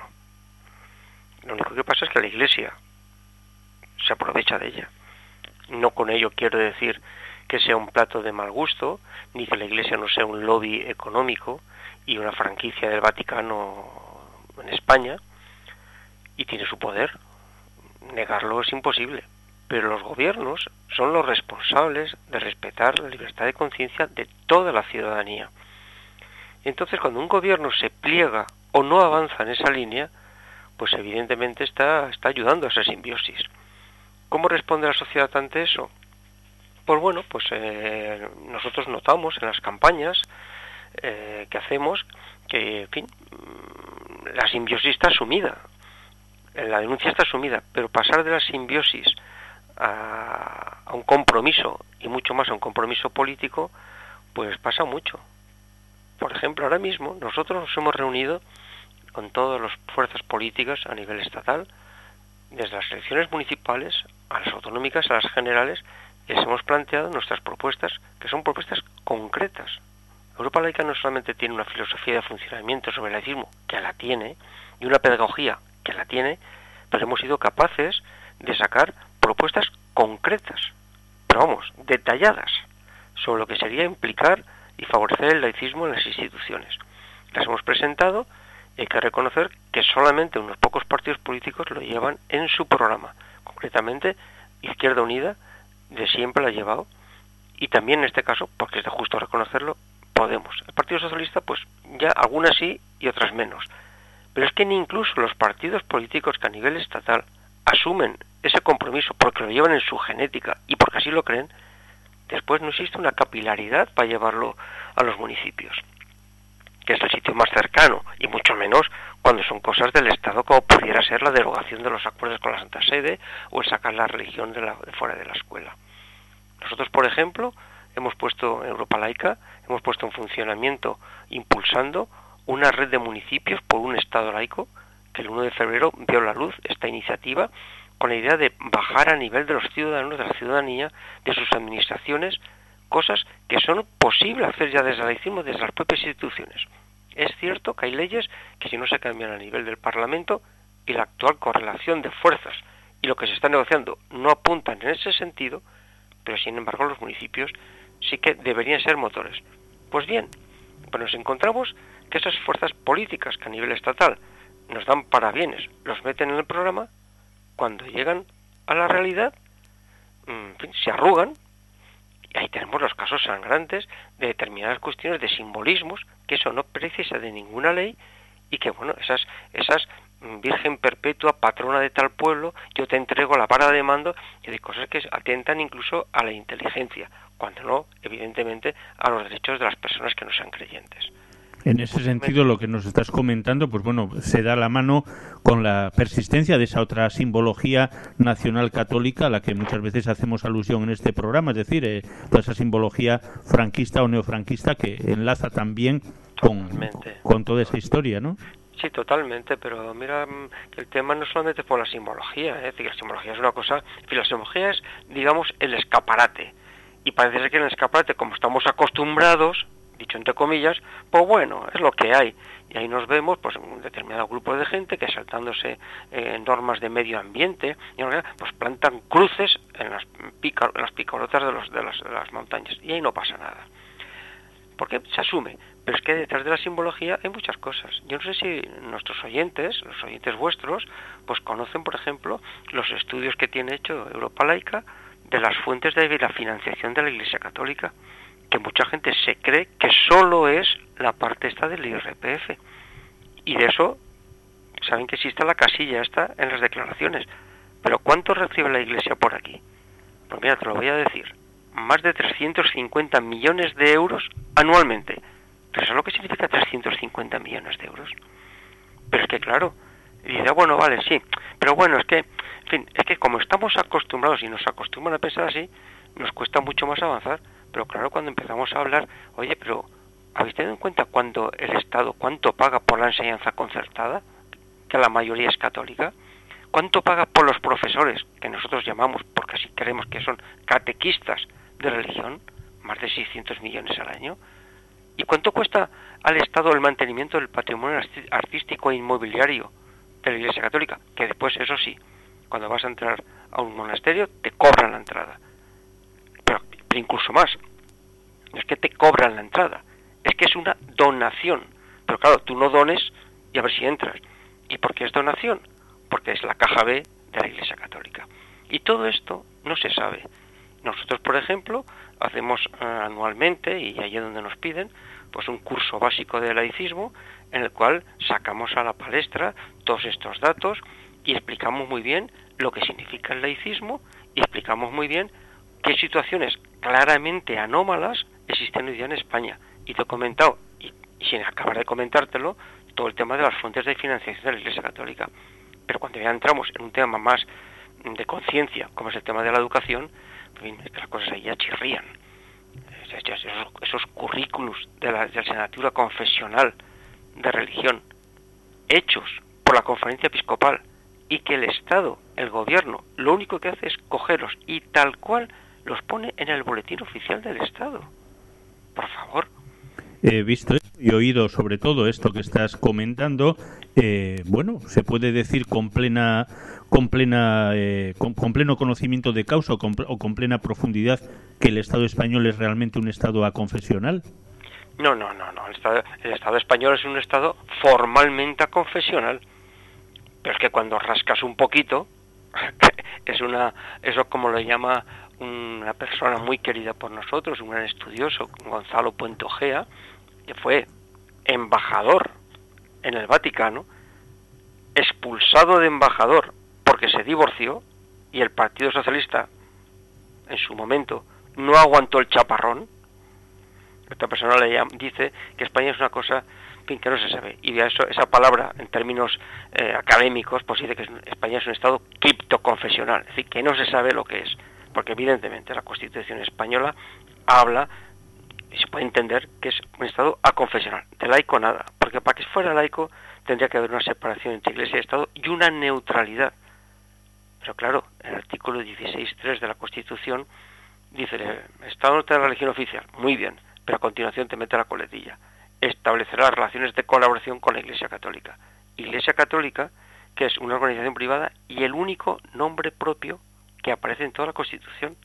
Lo único que pasa es que la Iglesia se aprovecha de ella. No con ello quiero decir que sea un plato de mal gusto, ni que la Iglesia no sea un lobby económico y una franquicia del Vaticano en España, y tiene su poder. Negarlo es imposible. Pero los gobiernos son los responsables de respetar la libertad de conciencia de toda la ciudadanía. Entonces, cuando un gobierno se pliega o no avanza en esa línea, pues evidentemente está, está ayudando a esa simbiosis. ¿Cómo responde la sociedad ante eso? Pues bueno, pues eh, nosotros notamos en las campañas eh, que hacemos que, en fin, la simbiosis está asumida, la denuncia está asumida, pero pasar de la simbiosis a, a un compromiso, y mucho más a un compromiso político, pues pasa mucho. Por ejemplo, ahora mismo nosotros nos hemos reunido con todas las fuerzas políticas a nivel estatal, desde las elecciones municipales a las autonómicas, a las generales, les hemos planteado nuestras propuestas, que son propuestas concretas. Europa Laica no solamente tiene una filosofía de funcionamiento sobre el laicismo, que la tiene, y una pedagogía, que la tiene, pero hemos sido capaces de sacar propuestas concretas, pero vamos, detalladas, sobre lo que sería implicar y favorecer el laicismo en las instituciones. Las hemos presentado y hay que reconocer que solamente unos pocos partidos políticos lo llevan en su programa. Concretamente, Izquierda Unida de siempre lo ha llevado, y también en este caso, porque es de justo reconocerlo, Podemos. El Partido Socialista, pues ya algunas sí y otras menos. Pero es que ni incluso los partidos políticos que a nivel estatal asumen ese compromiso, porque lo llevan en su genética y porque así lo creen, después no existe una capilaridad para llevarlo a los municipios, que es el sitio más cercano, y mucho menos cuando son cosas del Estado, como pudiera ser la derogación de los acuerdos con la Santa Sede o el sacar la religión de, la, de fuera de la escuela. Nosotros, por ejemplo, hemos puesto en Europa Laica, hemos puesto en funcionamiento, impulsando una red de municipios por un Estado laico, que el uno de febrero vio la luz esta iniciativa, con la idea de bajar a nivel de los ciudadanos, de la ciudadanía, de sus administraciones, cosas que son posibles hacer ya desde el laicismo, desde las propias instituciones. Es cierto que hay leyes que si no se cambian a nivel del Parlamento y la actual correlación de fuerzas y lo que se está negociando no apuntan en ese sentido, pero sin embargo los municipios sí que deberían ser motores. Pues bien, pues nos encontramos que esas fuerzas políticas que a nivel estatal nos dan parabienes, los meten en el programa, cuando llegan a la realidad, en fin, se arrugan, y ahí tenemos los casos sangrantes de determinadas cuestiones de simbolismos, que eso no precisa de ninguna ley, y que bueno, esas, esas Virgen Perpetua, patrona de tal pueblo, yo te entrego la vara de mando, y de cosas que atentan incluso a la inteligencia, cuando no, evidentemente, a los derechos de las personas que no sean creyentes. En ese sentido, lo que nos estás comentando, pues bueno, se da la mano con la persistencia de esa otra simbología nacional católica a la que muchas veces hacemos alusión en este programa, es decir, eh, toda esa simbología franquista o neofranquista que enlaza también con, con toda esa historia, ¿no? Sí, totalmente, pero mira, el tema no solamente por la simbología, ¿eh? Es decir, la simbología es una cosa, en fin, la simbología es, digamos, el escaparate, y parece ser que en el escaparate, como estamos acostumbrados, dicho entre comillas, pues bueno, es lo que hay. Y ahí nos vemos pues un determinado grupo de gente que saltándose eh, normas de medio ambiente, y pues plantan cruces en las, pica, en las picorotas de, los, de, las, de las montañas. Y ahí no pasa nada. Porque se asume. Pero es que detrás de la simbología hay muchas cosas. Yo no sé si nuestros oyentes, los oyentes vuestros, pues conocen, por ejemplo, los estudios que tiene hecho Europa Laica de las fuentes de la financiación de la Iglesia Católica, que mucha gente se cree que solo es la parte esta del I R P F. Y de eso, saben que existe la casilla esta en las declaraciones. Pero ¿cuánto recibe la Iglesia por aquí? Pues mira, te lo voy a decir. Más de trescientos cincuenta millones de euros anualmente. ¿Pero eso es lo que significa trescientos cincuenta millones de euros? Pero es que claro, dice, bueno, vale, sí. Pero bueno, es que, en fin, es que como estamos acostumbrados y nos acostumbran a pensar así, nos cuesta mucho más avanzar. Pero claro, cuando empezamos a hablar, oye, pero ¿habéis tenido en cuenta cuando el Estado, cuánto paga por la enseñanza concertada, que la mayoría es católica? ¿Cuánto paga por los profesores, que nosotros llamamos, porque así creemos que son catequistas de religión? Más de seiscientos millones al año. ¿Y cuánto cuesta al Estado el mantenimiento del patrimonio artístico e inmobiliario de la Iglesia Católica? Que después, eso sí, cuando vas a entrar a un monasterio, te cobran la entrada. Pero incluso más, no es que te cobran la entrada, es que es una donación. Pero claro, tú no dones y a ver si entras. ¿Y por qué es donación? Porque es la caja B de la Iglesia Católica. Y todo esto no se sabe. Nosotros, por ejemplo, hacemos uh, anualmente, y allí donde nos piden, pues un curso básico de laicismo, en el cual sacamos a la palestra todos estos datos y explicamos muy bien lo que significa el laicismo y explicamos muy bien qué situaciones claramente anómalas existen hoy día en España. Y te he comentado, y, y sin acabar de comentártelo, todo el tema de las fuentes de financiación de la Iglesia Católica. Pero cuando ya entramos en un tema más de conciencia, como es el tema de la educación, pues las cosas ahí ya chirrían. Esos, esos currículos de la, de la asignatura confesional de religión, hechos por la Conferencia Episcopal, y que el Estado, el gobierno, lo único que hace es cogerlos y tal cual los pone en el boletín oficial del Estado. Por favor. He visto y oído sobre todo esto que estás comentando. Eh, bueno, se puede decir con plena, con plena, eh, con, con pleno conocimiento de causa o con, o con plena profundidad que el Estado español es realmente un Estado aconfesional. No, no, no, no. El Estado, el Estado español es un Estado formalmente aconfesional. Pero es que cuando rascas un poquito, es una, eso como lo llama una persona muy querida por nosotros, un gran estudioso, Gonzalo Puente Ojea, que fue embajador en el Vaticano, expulsado de embajador porque se divorció y el Partido Socialista, en su momento, no aguantó el chaparrón. Esta persona le llama, dice que España es una cosa, en fin, que no se sabe. Y eso, esa palabra, en términos eh, académicos, pues dice que España es un Estado criptoconfesional, es decir, que no se sabe lo que es. Porque evidentemente la Constitución española habla, y se puede entender, que es un Estado aconfesional. De laico nada. Porque para que fuera laico tendría que haber una separación entre Iglesia y Estado y una neutralidad. Pero claro, el artículo dieciséis punto tres de la Constitución dice: el Estado no tiene la religión oficial. Muy bien, pero a continuación te mete la coletilla. Establecerá relaciones de colaboración con la Iglesia Católica. Iglesia Católica, que es una organización privada y el único nombre propio que aparece en toda la Constitución.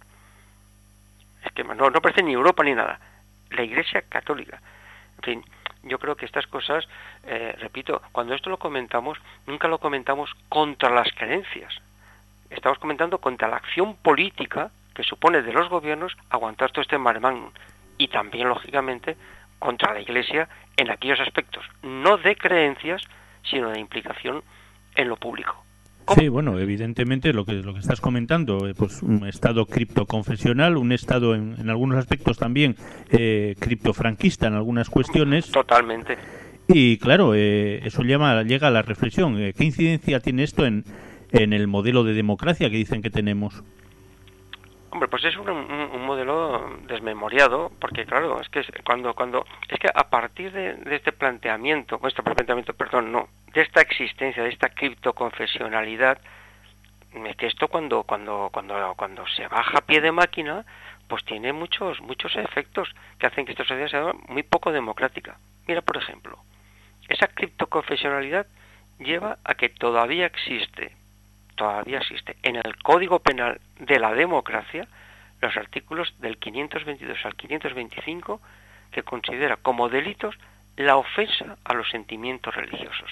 Es que no, no aparece ni Europa ni nada. La Iglesia Católica. En fin, yo creo que estas cosas, eh, repito, cuando esto lo comentamos, nunca lo comentamos contra las creencias. Estamos comentando contra la acción política que supone de los gobiernos aguantar todo este mare magnum. Y también, lógicamente, contra la Iglesia en aquellos aspectos, no de creencias, sino de implicación en lo público. Sí, bueno, evidentemente lo que lo que estás comentando, eh, pues un Estado criptoconfesional, un Estado en, en algunos aspectos también eh, criptofranquista en algunas cuestiones. Totalmente. Y claro, eh, eso llama, llega a la reflexión. Eh, ¿Qué incidencia tiene esto en, en el modelo de democracia que dicen que tenemos? Hombre, pues es un, un, un modelo desmemoriado, porque claro, es que es cuando cuando es que a partir de, de este planteamiento, este planteamiento, perdón, no, de esta existencia, de esta criptoconfesionalidad, es que esto cuando cuando cuando cuando se baja a pie de máquina, pues tiene muchos muchos efectos que hacen que esta sociedad sea muy poco democrática. Mira, por ejemplo, esa criptoconfesionalidad lleva a que todavía existe todavía existe en el Código Penal de la democracia los artículos del quinientos veintidós al quinientos veinticinco que considera como delitos la ofensa a los sentimientos religiosos.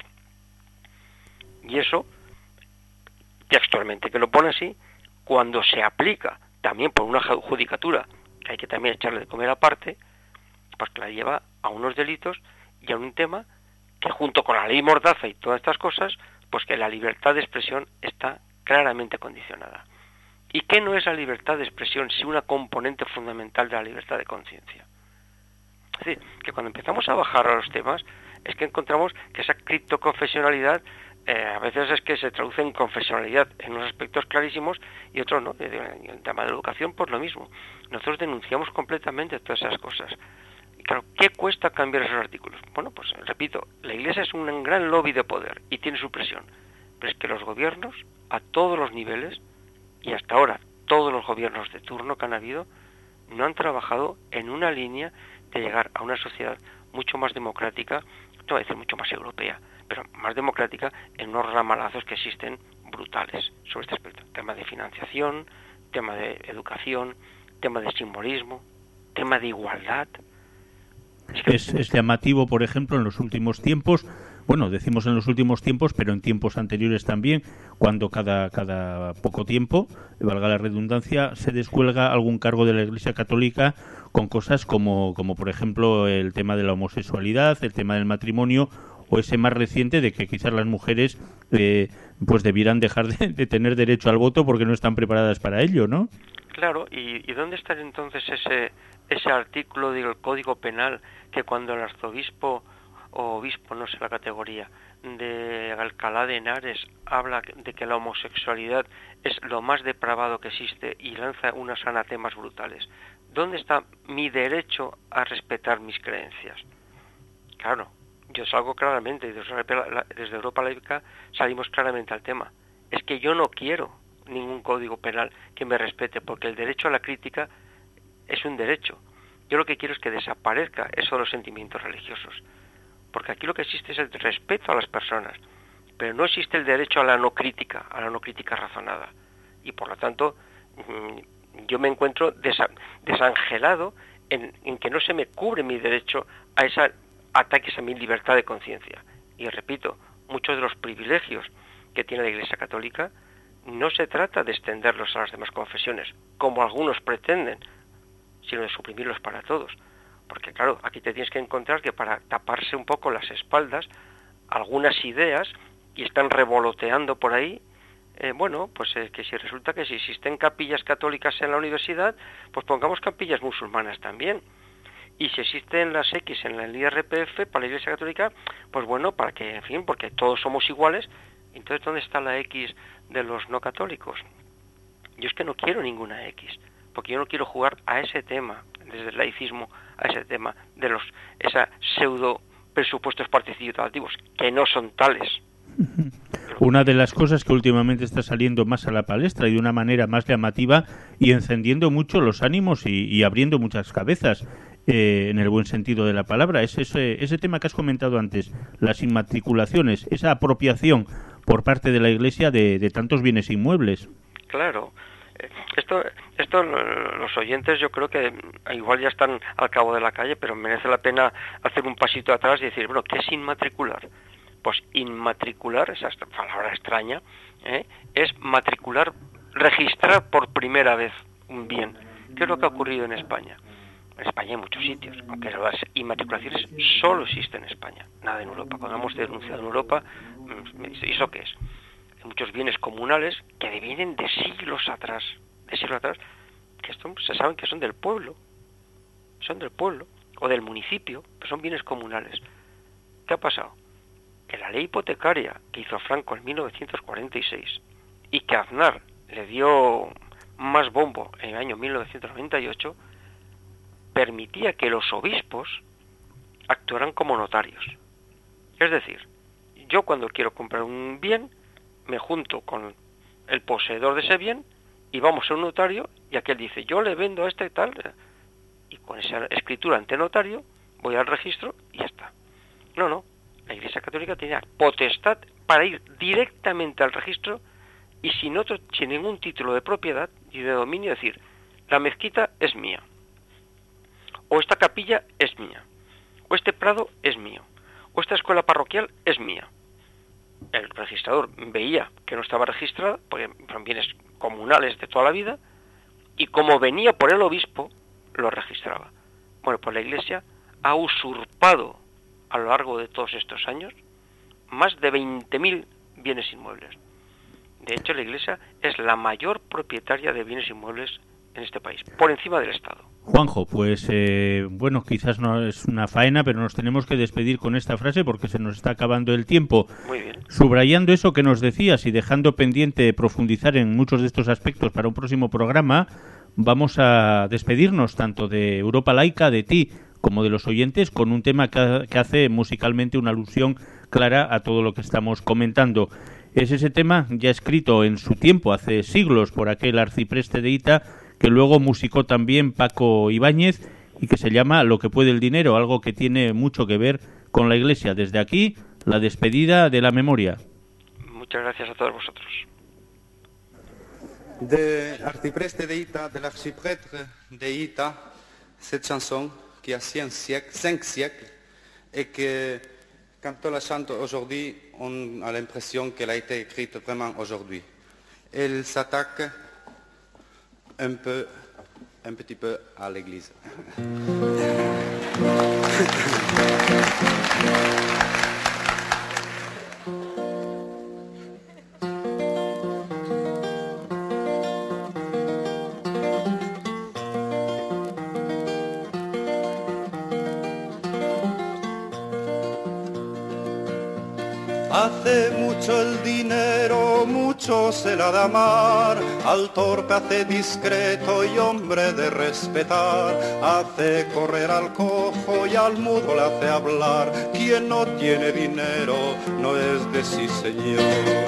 Y eso, textualmente que lo pone así, cuando se aplica también por una judicatura, que hay que también echarle de comer aparte, pues que la lleva a unos delitos y a un tema que junto con la ley Mordaza y todas estas cosas, pues que la libertad de expresión está claramente condicionada. ¿Y qué no es la libertad de expresión si una componente fundamental de la libertad de conciencia? Es decir, que cuando empezamos a bajar a los temas, es que encontramos que esa criptoconfesionalidad eh, a veces es que se traduce en confesionalidad en unos aspectos clarísimos y otros no. En el tema de la educación, pues lo mismo. Nosotros denunciamos completamente todas esas cosas. Y claro, ¿qué cuesta cambiar esos artículos? Bueno, pues repito, la Iglesia es un gran lobby de poder y tiene su presión. Pero es que los gobiernos, a todos los niveles, y hasta ahora todos los gobiernos de turno que han habido, no han trabajado en una línea de llegar a una sociedad mucho más democrática, no voy a decir mucho más europea, pero más democrática en unos ramalazos que existen brutales sobre este aspecto. Tema de financiación, tema de educación, tema de simbolismo, tema de igualdad. Es, que... es, es llamativo, por ejemplo, en los últimos tiempos, bueno, decimos en los últimos tiempos, pero en tiempos anteriores también, cuando cada, cada poco tiempo, valga la redundancia, se descuelga algún cargo de la Iglesia Católica con cosas como, como por ejemplo, el tema de la homosexualidad, el tema del matrimonio, o ese más reciente de que quizás las mujeres eh, pues debieran dejar de, de tener derecho al voto porque no están preparadas para ello, ¿no? Claro, ¿y, y dónde está entonces ese ese artículo del Código Penal que cuando el arzobispo o obispo, no sé la categoría, de Alcalá de Henares habla de que la homosexualidad es lo más depravado que existe y lanza unos anatemas brutales? ¿Dónde está mi derecho a respetar mis creencias? Claro, yo salgo claramente, desde Europa Laica salimos claramente al tema. Es que yo no quiero ningún código penal que me respete, porque el derecho a la crítica es un derecho. Yo lo que quiero es que desaparezca eso de los sentimientos religiosos, porque aquí lo que existe es el respeto a las personas, pero no existe el derecho a la no crítica, a la no crítica razonada, y por lo tanto yo me encuentro desa- desangelado en, en que no se me cubre mi derecho a esos ataques a mi libertad de conciencia. Y repito, muchos de los privilegios que tiene la Iglesia Católica no se trata de extenderlos a las demás confesiones, como algunos pretenden, sino de suprimirlos para todos. Porque claro, aquí te tienes que encontrar que para taparse un poco las espaldas, algunas ideas, y están revoloteando por ahí, Eh, bueno, pues eh, que si resulta que si existen capillas católicas en la universidad, pues pongamos capillas musulmanas también. Y si existen las X en el I R P F para la Iglesia Católica, pues bueno, para que, en fin, porque todos somos iguales, entonces ¿dónde está la X de los no católicos? Yo es que no quiero ninguna X, porque yo no quiero jugar a ese tema, desde el laicismo, a ese tema de los esa pseudo presupuestos participativos, que no son tales. Una de las cosas que últimamente está saliendo más a la palestra y de una manera más llamativa y encendiendo mucho los ánimos y, y abriendo muchas cabezas, eh, en el buen sentido de la palabra, es ese, ese tema que has comentado antes, las inmatriculaciones, esa apropiación por parte de la Iglesia de, de tantos bienes inmuebles. Claro. Esto, esto los oyentes yo creo que igual ya están al cabo de la calle, pero merece la pena hacer un pasito atrás y decir, bueno, ¿qué es inmatricular? Pues inmatricular, esa palabra extraña, ¿eh? es matricular, registrar por primera vez un bien. ¿Qué es lo que ha ocurrido en España? En España hay muchos sitios, aunque las inmatriculaciones solo existen en España, nada en Europa. Cuando hemos denunciado en Europa, me dice, ¿y eso qué es? Hay muchos bienes comunales que vienen de siglos atrás, de siglos atrás, que esto se saben que son del pueblo, son del pueblo, o del municipio, pero son bienes comunales. ¿Qué ha pasado? Que la ley hipotecaria que hizo Franco en mil novecientos cuarenta y seis y que Aznar le dio más bombo en el año mil novecientos noventa y ocho, permitía que los obispos actuaran como notarios. Es decir, yo cuando quiero comprar un bien, me junto con el poseedor de ese bien y vamos a un notario y aquel dice, yo le vendo a este tal, y con esa escritura ante notario voy al registro y ya está. No, no. La Iglesia Católica tenía potestad para ir directamente al registro y sin otro, sin ningún título de propiedad y de dominio, decir, la mezquita es mía, o esta capilla es mía, o este prado es mío, o esta escuela parroquial es mía. El registrador veía que no estaba registrada, porque son bienes comunales de toda la vida, y como venía por el obispo, lo registraba. Bueno, pues la Iglesia ha usurpado a lo largo de todos estos años más de veinte mil bienes inmuebles. De hecho, la Iglesia es la mayor propietaria de bienes inmuebles en este país, por encima del Estado. Juanjo, pues eh, bueno, quizás no es una faena, pero nos tenemos que despedir con esta frase porque se nos está acabando el tiempo. Muy bien. Subrayando eso que nos decías y dejando pendiente profundizar en muchos de estos aspectos para un próximo programa, vamos a despedirnos tanto de Europa Laica, de ti, como de los oyentes, con un tema que, que hace musicalmente una alusión clara a todo lo que estamos comentando. Es ese tema ya escrito en su tiempo, hace siglos, por aquel arcipreste de Hita, que luego musicó también Paco Ibáñez y que se llama Lo que puede el dinero, algo que tiene mucho que ver con la Iglesia. Desde aquí, la despedida de la memoria. Muchas gracias a todos vosotros. De arcipreste de Hita, del archiprêtre de Hita, cette chanson qui a cinq siècles, cinq siècles, et que quand on la chante aujourd'hui, on a l'impression qu'elle a été écrite vraiment aujourd'hui. Elle s'attaque un peu, un petit peu à l'Église. Hace mucho el dinero, mucho se la da amar, al torpe hace discreto y hombre de respetar, hace correr al cojo y al mudo le hace hablar, quien no tiene dinero no es de sí señor.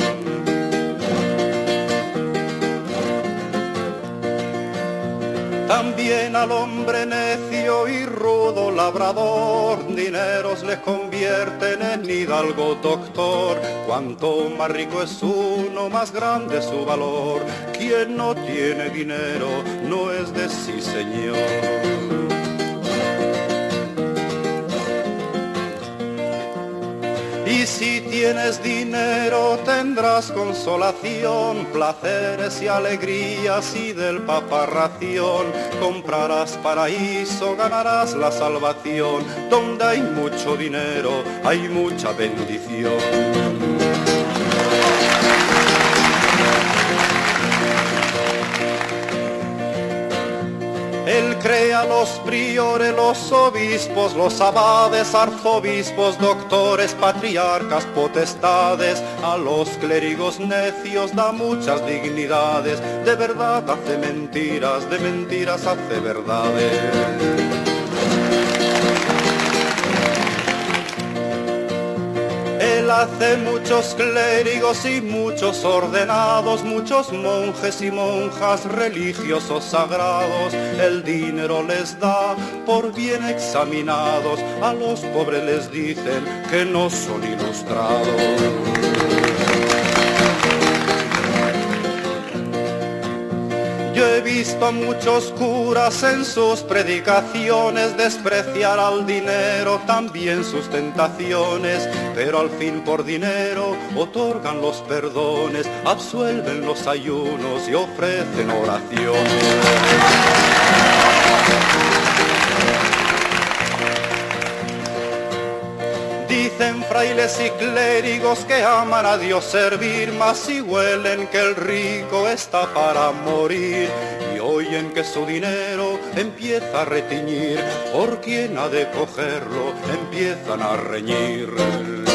También al hombre necio y rudo labrador, dineros le convierten en hidalgo doctor. Cuanto más rico es uno, más grande su valor. Quien no tiene dinero no es de sí señor. Y si tienes dinero tendrás consolación, placeres y alegrías y del Papa ración. Comprarás paraíso, ganarás la salvación. Donde hay mucho dinero hay mucha bendición. los priores, los obispos, los abades, arzobispos, doctores, patriarcas, potestades, a los clérigos necios da muchas dignidades, de verdad hace mentiras, de mentiras hace verdades. Él hace muchos clérigos y muchos ordenados, muchos monjes y monjas religiosos sagrados. El dinero les da por bien examinados, a los pobres les dicen que no son ilustrados. Yo he visto a muchos curas en sus predicaciones despreciar al dinero, también sus tentaciones, pero al fin por dinero otorgan los perdones, absuelven los ayunos y ofrecen oraciones. Dicen frailes y clérigos que aman a Dios servir, mas si huelen que el rico está para morir y oyen que su dinero empieza a retiñir, por quien ha de cogerlo empiezan a reñir.